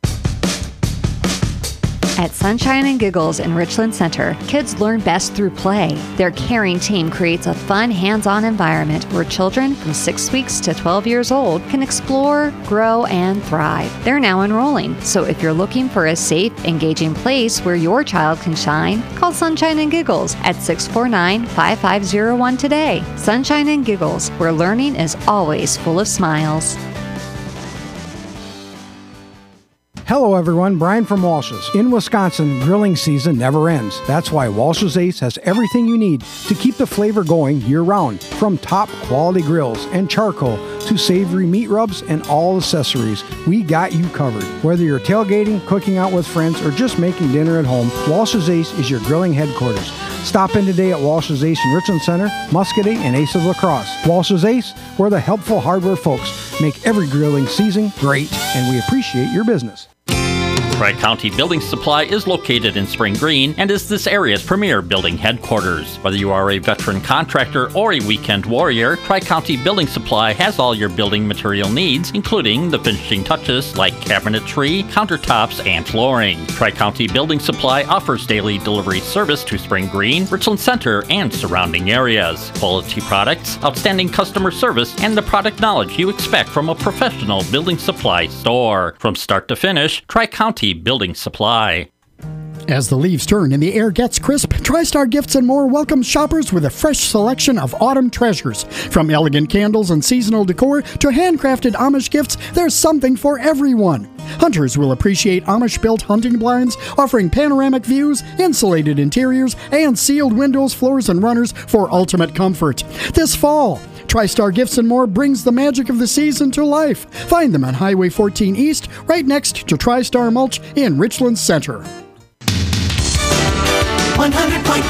At Sunshine and Giggles in Richland Center, kids learn best through play. Their caring team creates a fun, hands-on environment where children from 6 weeks to 12 years old can explore, grow, and thrive. They're now enrolling, so if you're looking for a safe, engaging place where your child can shine, call Sunshine and Giggles at 649-5501 today. Sunshine and Giggles, where learning is always full of smiles. Hello everyone, Brian from Walsh's. In Wisconsin, grilling season never ends. That's why Walsh's Ace has everything you need to keep the flavor going year-round. From top quality grills and charcoal to savory meat rubs and all accessories, we got you covered. Whether you're tailgating, cooking out with friends, or just making dinner at home, Walsh's Ace is your grilling headquarters. Stop in today at Walsh's Ace in Richland Center, Muscadet, and Ace of La Crosse. Walsh's Ace, where the helpful hardware folks make every grilling season great, and we appreciate your business. Tri-County Building Supply is located in Spring Green and is this area's premier building headquarters. Whether you are a veteran contractor or a weekend warrior, Tri-County Building Supply has all your building material needs, including the finishing touches like cabinetry, countertops, and flooring. Tri-County Building Supply offers daily delivery service to Spring Green, Richland Center, and surrounding areas. Quality products, outstanding customer service, and the product knowledge you expect from a professional building supply store. From start to finish, Tri-County Building Supply. As the leaves turn and the air gets crisp, TriStar Gifts and More welcomes shoppers with a fresh selection of autumn treasures. From elegant candles and seasonal decor to handcrafted Amish gifts, there's something for everyone. Hunters will appreciate Amish-built hunting blinds, offering panoramic views, insulated interiors, and sealed windows, floors, and runners for ultimate comfort. This fall, TriStar Gifts and More brings the magic of the season to life. Find them on Highway 14 East, right next to TriStar Mulch in Richland Center. 100.9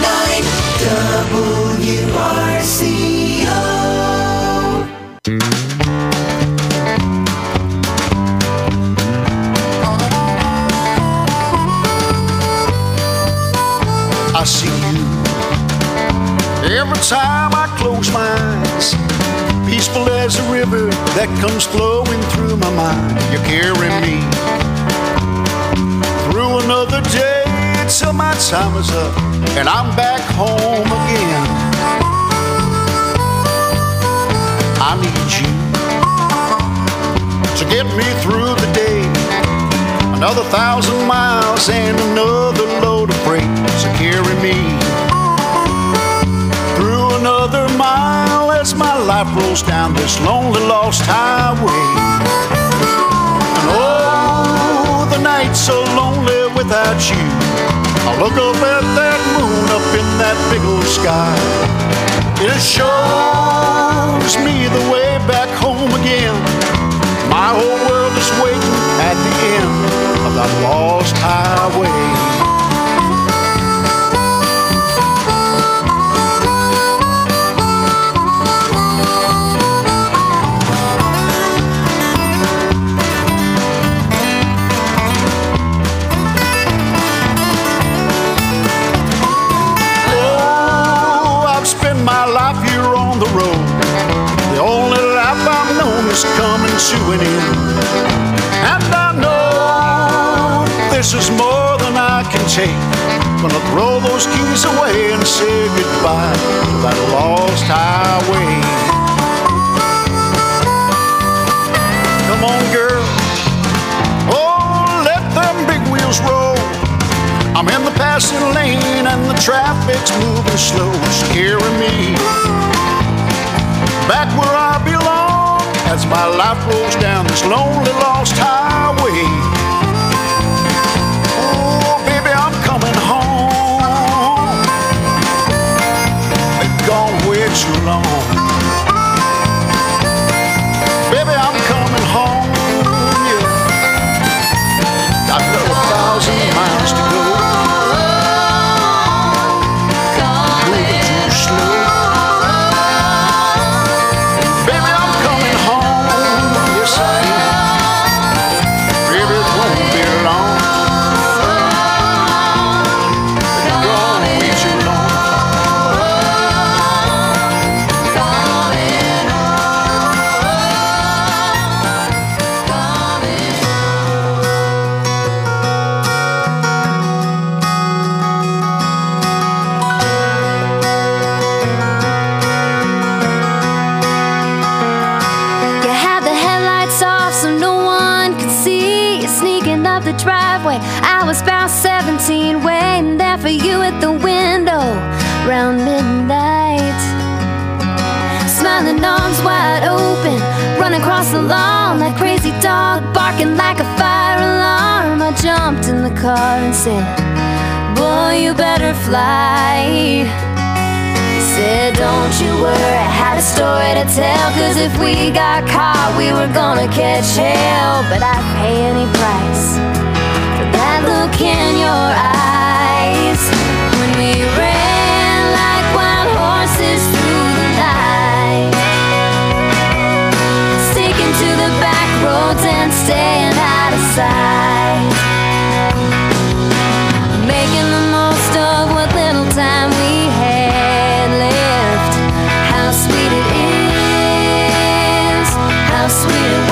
I see you every time I close my eyes. Peaceful as a river that comes flowing through my mind. You carry me through another day till my time is up and I'm back home again. I need you to get me through the day. Another 1,000 miles and another load of freight to carry me through another mile as my life rolls down this lonely lost highway. And oh, the night's so lonely without you. I look up at that moon up in that big old sky. It shows me the way back home again. My whole world is waiting at the end of that lost highway. Is coming to an end, and I know this is more than I can take. Gonna throw those keys away and say goodbye to that lost highway. Come on, girl, oh, let them big wheels roll. I'm in the passing lane and the traffic's moving slow. So carry me back where I belong as my life rolls down this lonely lost highway. Oh, baby, I'm coming home. Been gone way too long. Baby, I'm coming home, yeah. Got another 1,000 miles to go. Moving too slow. Baby, it won't be long. driveway. I was about 17, waiting there for you at the window round midnight. Smiling arms wide open, running across the lawn like crazy dog, barking like a fire alarm. I jumped in the car and said, boy, you better fly. He said, don't you worry, I had a story to tell, 'cause if we got caught, we were gonna catch hell. But I'd pay any price for that look in your eyes, when we ran like wild horses through the night, sticking to the back roads and staying out of sight, making the most of what little time we had left. How sweet it is, how sweet it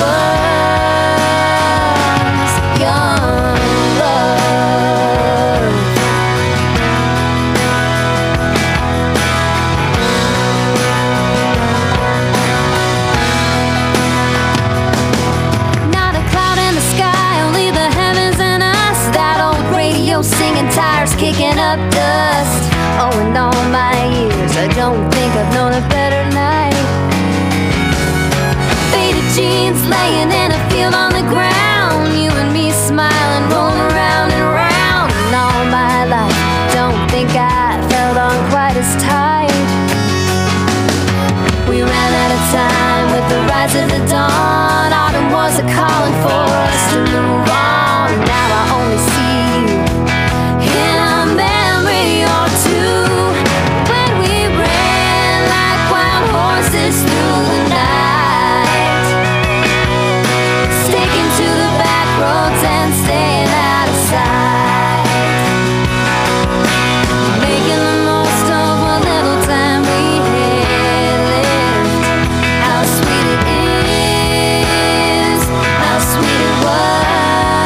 was, young love. Not a cloud in the sky, only the heavens and us. That old radio singing, tires kicking up dust. Oh, in all my years, I don't think I've known a better night. Faded jeans laying in a field on the ground, you and me smiling, rolling around and around. And all my life, don't think I felt on quite as tight. We ran out of time with the rise of the dawn. Autumn was a calling for us to move on. Now I only see you in a memory or two, when we ran like wild horses through the night, sticking to the back roads and staying out of sight, making the most of what little time we had left. How sweet it is, how sweet it was,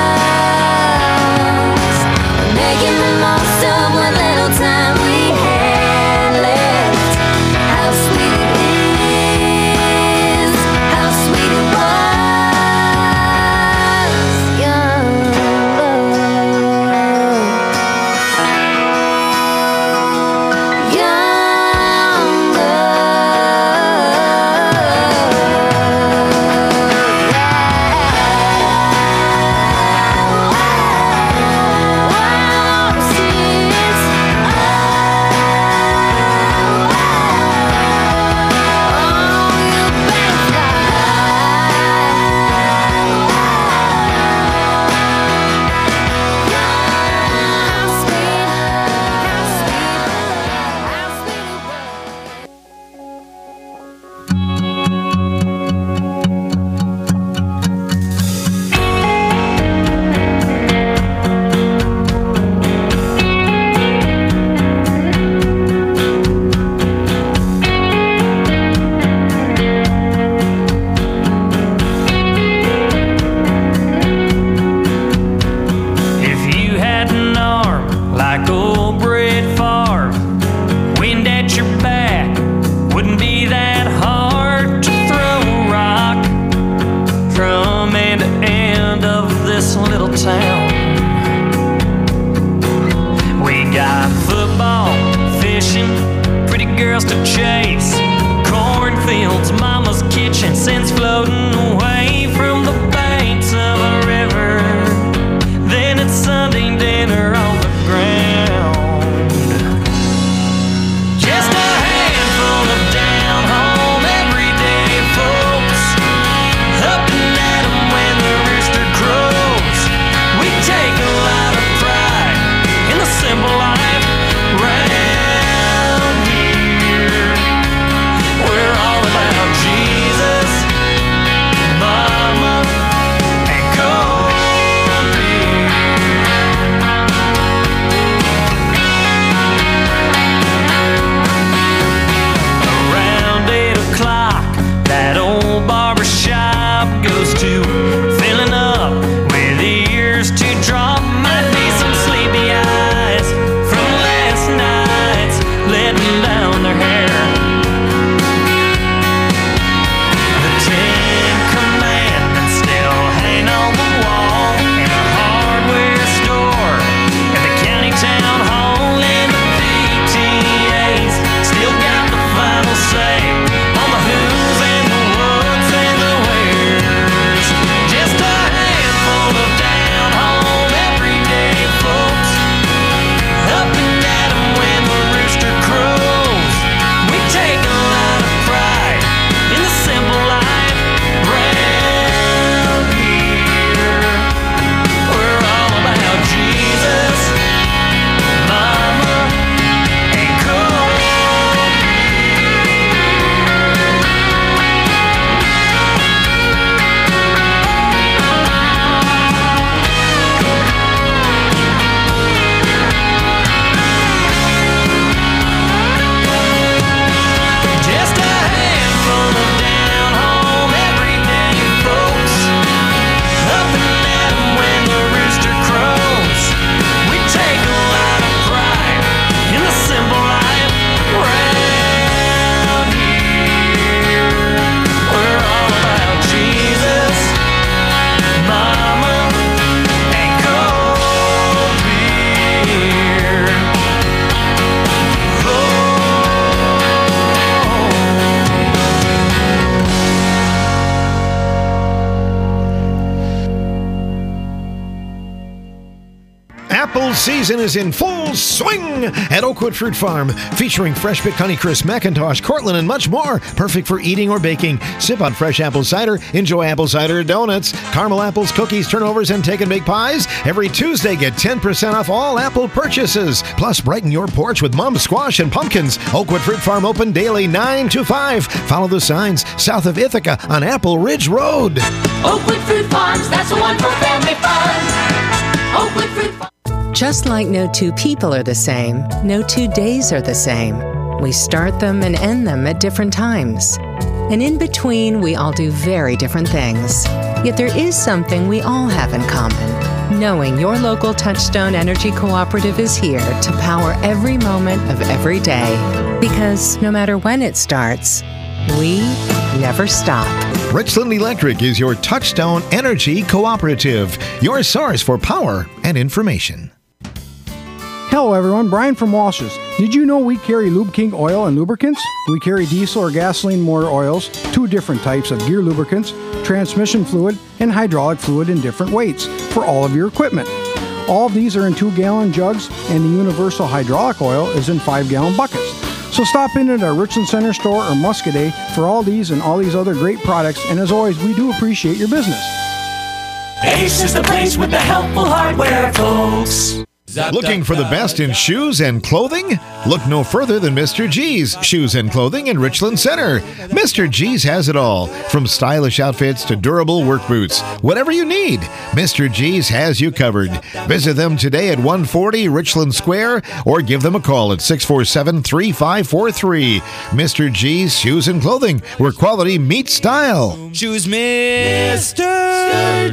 Apple season is in full swing at Oakwood Fruit Farm, featuring fresh picked Honeycrisp, Macintosh, Cortland, and much more. Perfect for eating or baking. Sip on fresh apple cider. Enjoy apple cider donuts, caramel apples, cookies, turnovers, and take and bake pies. Every Tuesday, get 10% off all apple purchases. Plus, brighten your porch with mum squash and pumpkins. Oakwood Fruit Farm open daily 9 to 5. Follow the signs south of Ithaca on Apple Ridge Road. Oakwood Fruit Farms, that's the one for family fun. Oakwood Fruit Farms. Just like no two people are the same, no 2 days are the same. We start them and end them at different times. And in between, we all do very different things. Yet there is something we all have in common. Knowing your local Touchstone Energy Cooperative is here to power every moment of every day. Because no matter when it starts, we never stop. Richland Electric is your Touchstone Energy Cooperative, your source for power and information. Hello everyone, Brian from Walsh's. Did you know we carry Lube King oil and lubricants? We carry diesel or gasoline motor oils, 2 different types of gear lubricants, transmission fluid, and hydraulic fluid in different weights for all of your equipment. All of these are in 2-gallon jugs, and the universal hydraulic oil is in 5-gallon buckets. So stop in at our Richland Center store or Muscadet for all these and all these other great products, and as always, we do appreciate your business. Ace is the place with the helpful hardware, folks. Looking for the best in shoes and clothing? Look no further than Mr. G's Shoes and Clothing in Richland Center. Mr. G's has it all, from stylish outfits to durable work boots. Whatever you need, Mr. G's has you covered. Visit them today at 140 Richland Square or give them a call at 647-3543. Mr. G's Shoes and Clothing, where quality meets style. Choose Mr.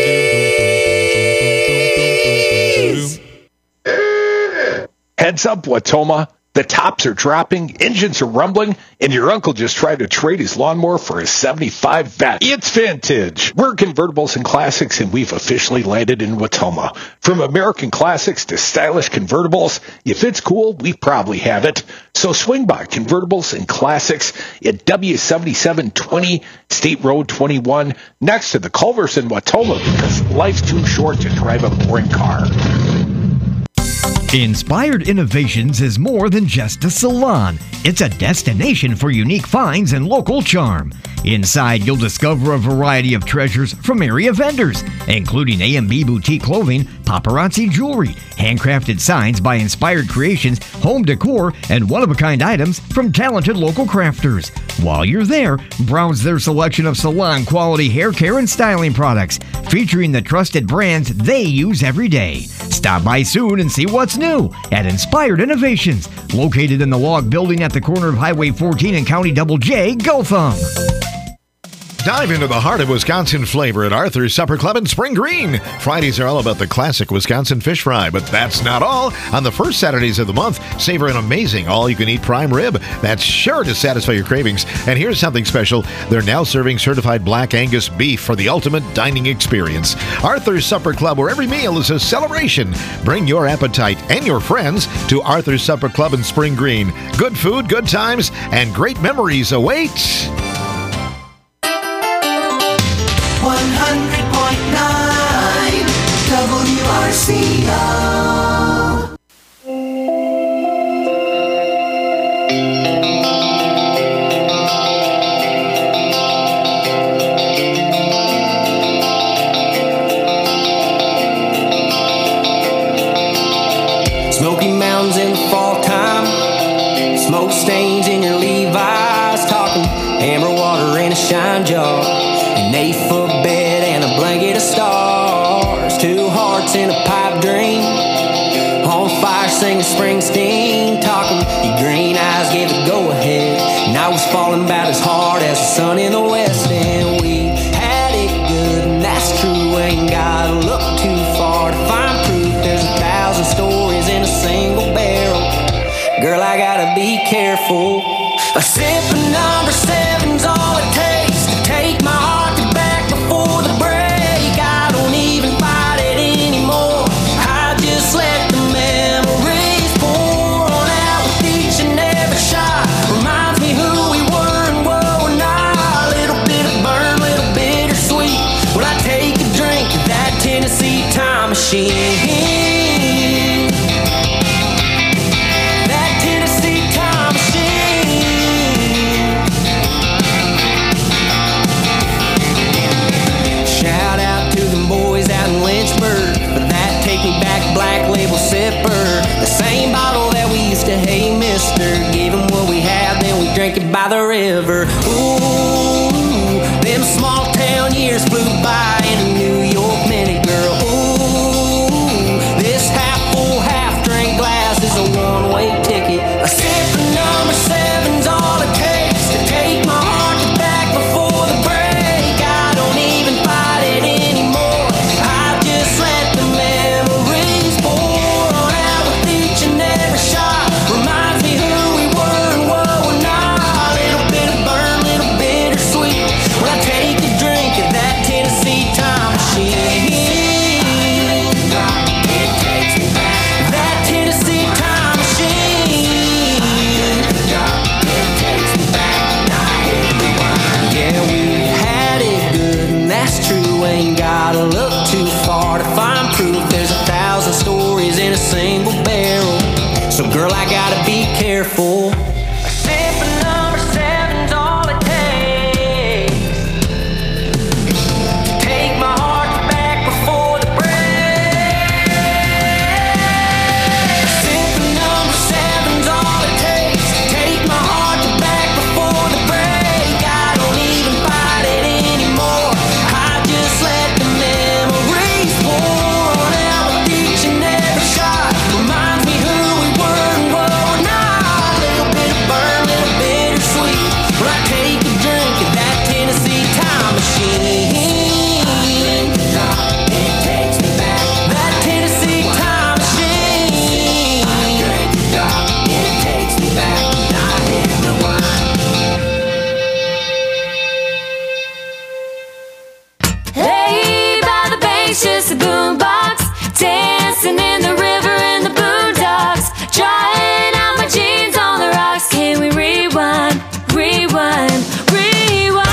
G's. Heads up, Watoma. The tops are dropping, engines are rumbling, and your uncle just tried to trade his lawnmower for a 75 Vet. It's vintage. We're Convertibles and Classics, and we've officially landed in Watoma. From American classics to stylish convertibles, if it's cool, we probably have it. So swing by Convertibles and Classics at W7720 State Road 21, next to the Culvers in Watoma, because life's too short to drive a boring car. Inspired Innovations is more than just a salon. It's a destination for unique finds and local charm. Inside, you'll discover a variety of treasures from area vendors, including A&B Boutique Clothing, paparazzi jewelry, handcrafted signs by Inspired Creations, home decor, and one-of-a-kind items from talented local crafters. While you're there, browse their selection of salon-quality hair care and styling products, featuring the trusted brands they use every day. Stop by soon and see what's new at Inspired Innovations, located in the log building at the corner of Highway 14 and County Double J, Gotham. Dive into the heart of Wisconsin flavor at Arthur's Supper Club in Spring Green. Fridays are all about the classic Wisconsin fish fry, but that's not all. On the first Saturdays of the month, savor an amazing all-you-can-eat prime rib that's sure to satisfy your cravings. And here's something special. They're now serving certified Black Angus beef for the ultimate dining experience. Arthur's Supper Club, where every meal is a celebration. Bring your appetite and your friends to Arthur's Supper Club in Spring Green. Good food, good times, and great memories await. 100.9 WRCO. Smoky Mountains in the fall time, smoke stains in your Levi's, talking amber water in a shine jar, an 8-foot bed and a blanket of stars, 2 hearts in a pipe dream, on fire singing Springsteen, talking your green eyes gave the go-ahead, and I was falling about as hard as the sun in the west, and we had it good, and that's true, ain't gotta look too far to find proof, there's 1,000 stories in a single barrel, girl I gotta be careful, a sip of number 7's all it takes to take my heart back before the break, I don't even fight it anymore, I just let the memories pour on out with each and every shot, reminds me who we were and what we're not, a little bit of burn, little bittersweet, when I take a drink of that Tennessee time machine. a river. Ooh, them small town years flew by in a New York minute, girl. Ooh, this half full, half drink glass is a one-way ticket. A sip of number 7's all it takes to take my heart back before the break. I don't even fight it anymore. I just let the memories pour on out with each and every shot. Reminds me who we were and what we're not. A little bit of burn, little bittersweet. When I take a drink of that Tennessee time machine, it takes me back. That Tennessee time machine, it takes me back. Yeah, we had it good, and that's true. Ain't gotta look too far to find proof. There's 1,000 stories in a single barrel. So girl, I gotta be careful. A sip of number 7's all it takes to take my heart back before the break. A sip of number 7's all it takes to take my heart back before the break. I don't even fight it anymore. I just let the memories pour on out with each and every shot. Reminds me who we were and what we're not. A little bit of burn, little bittersweet. When I take a drink of that Tennessee time machine, it takes me back. That Tennessee time machine, it takes me back. I hit the wine. Hey, by the bank's just a boombox, dancing in the river in the boondocks, drying out my jeans on the rocks. Can we rewind, rewind, rewind?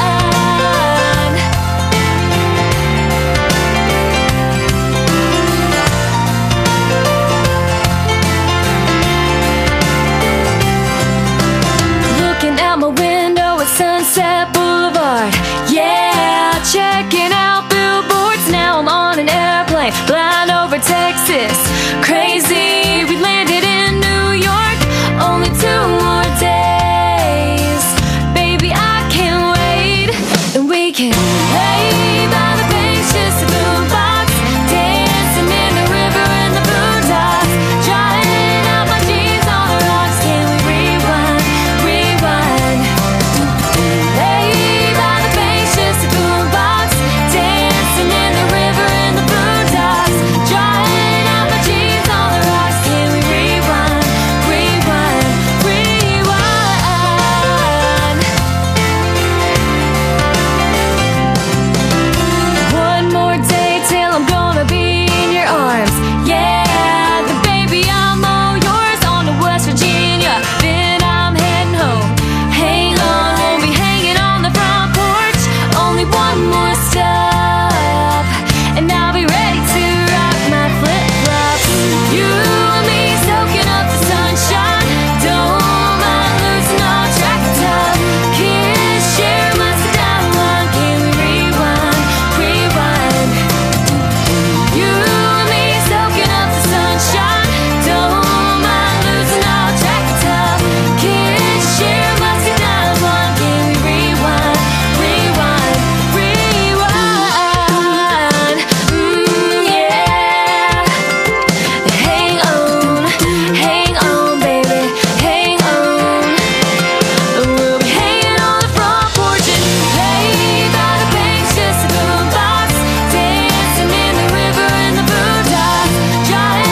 Looking out my window at Sunset Boulevard, yeah, checking out billboards. Now I'm on an airplane, flying